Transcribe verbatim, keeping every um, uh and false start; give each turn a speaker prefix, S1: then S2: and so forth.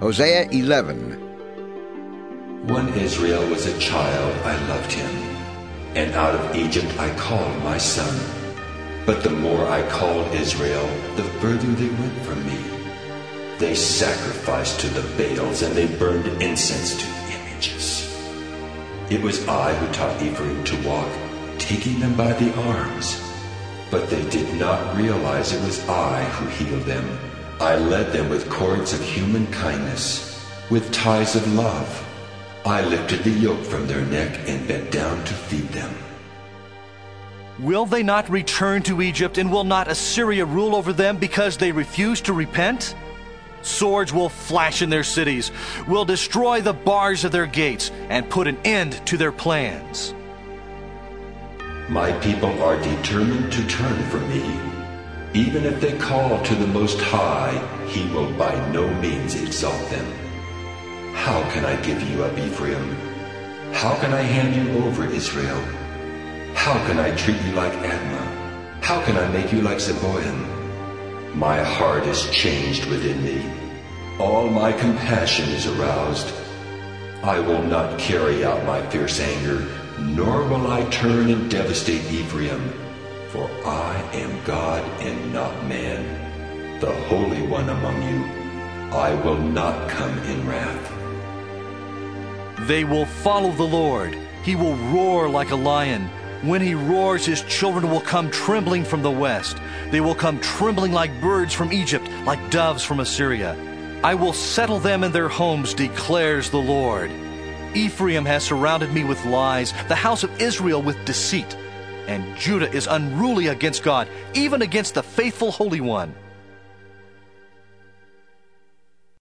S1: Hosea eleven.
S2: When Israel was a child, I loved him, and out of Egypt I called my son. But the more I called Israel, the further they went from me. They sacrificed to the Baals, and they burned incense to images. It was I who taught Ephraim to walk, taking them by the arms. But they did not realize it was I who healed them. I led them with cords of human kindness, with ties of love. I lifted the yoke from their neck and bent down to feed them.
S3: Will they not return to Egypt, and will not Assyria rule over them because they refuse to repent? Swords will flash in their cities, will destroy the bars of their gates, and put an end to their plans.
S2: My people are determined to turn from me. Even if they call to the Most High, he will by no means exalt them. How can I give you up, Ephraim? How can I hand you over, Israel? How can I treat you like Admah? How can I make you like Zeboim? My heart is changed within me. All my compassion is aroused. I will not carry out my fierce anger, nor will I turn and devastate Ephraim. For I am God and not man, the Holy One among you. I will not come in wrath.
S3: They will follow the Lord. He will roar like a lion. When he roars, his children will come trembling from the west. They will come trembling like birds from Egypt, like doves from Assyria. I will settle them in their homes, declares the Lord. Ephraim has surrounded me with lies, the house of Israel with deceit. And Judah is unruly against God, even against the faithful Holy One.